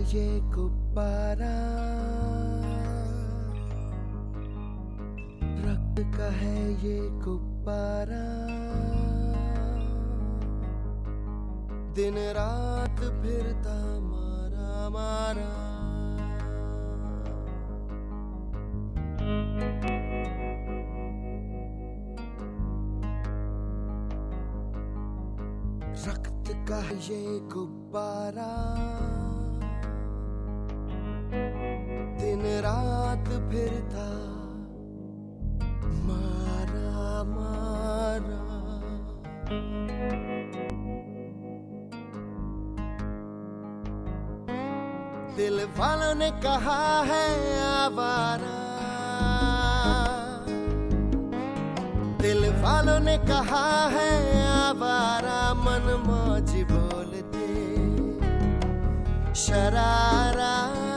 ये गुब्बारा, रक्त का है ये गुब्बारा, दिन रात फिरता मारा मारा। रक्त का है ये गुब्बारा, दिन रात फिरता मारा मारा। दिल वालों ने कहा है आवारा, दिल वालों ने कहा है आवारा, मन मौज बोलते शरारा।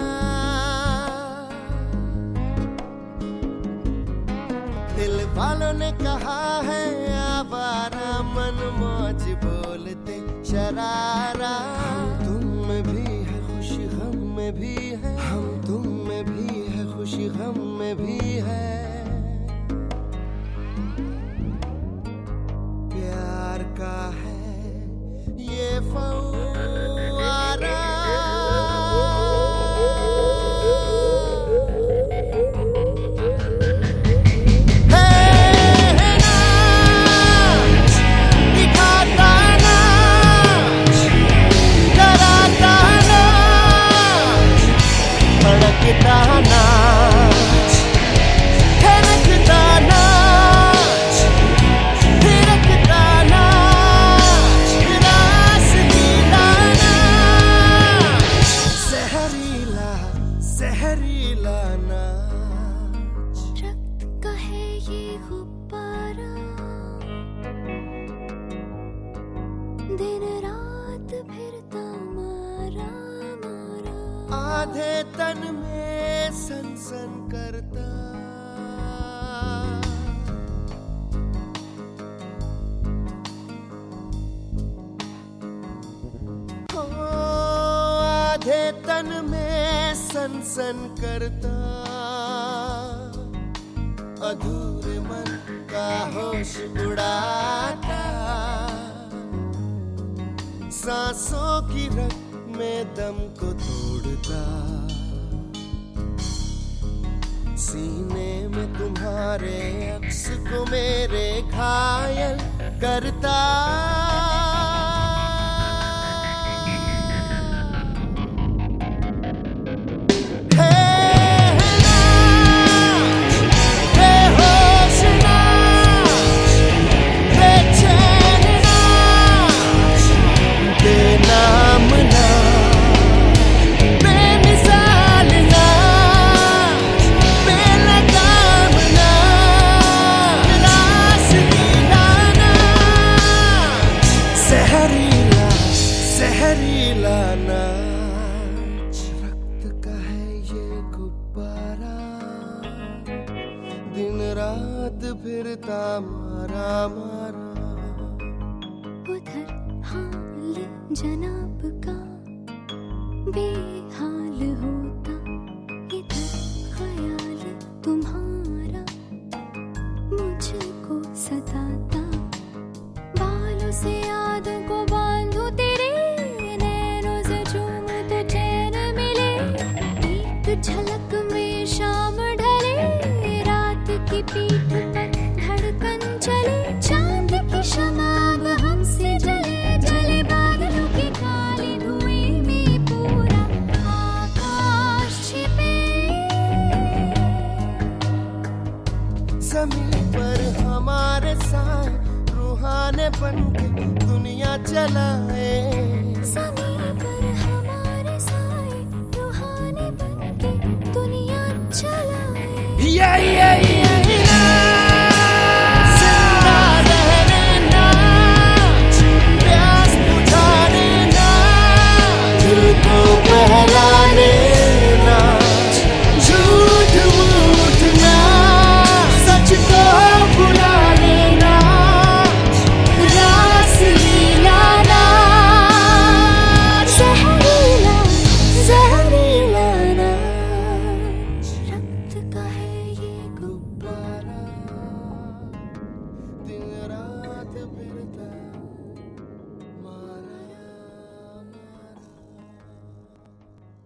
दिल वालों ने कहा है आवारा, मन मौज बोलते शरारा। तुम में भी है खुशी गम में भी है, हम तुम में भी है खुशी गम में भी है। प्यार का है ये फव्वारा, जहरीला नाच। रक्त का है ये गुब्बारा, दिन रात फिरता मारा मारा। आधे तन में सनसन करता, आधे तन में सनसन करता, अधूरे मन का होश उड़ाता, सांसों की रग में दम को तोड़ता, सीने में तुम्हारे अक्स को मेरे घायल करता। जहरीला नाच। रक्त का है ये गुब्बारा, दिन रात फिरता मारा मारा। उधर हाल जनाब का बेहाल होता, इधर ख्याल तुम्हारा मुझको सताता। बालों से यादों को बांधो तेरे, झलक में शाम ढले, रात की पीठ पर धड़कन चले। चांद की शमाब हमसे जले, जले बादलों की काली धुएं में पूरा आकाश छिपे। जमीन पर हमारे साए रूहाने बनके दुनिया चलाए। जमीन पर हमारे साए रूहाने बनके दुनिया चलाए। यही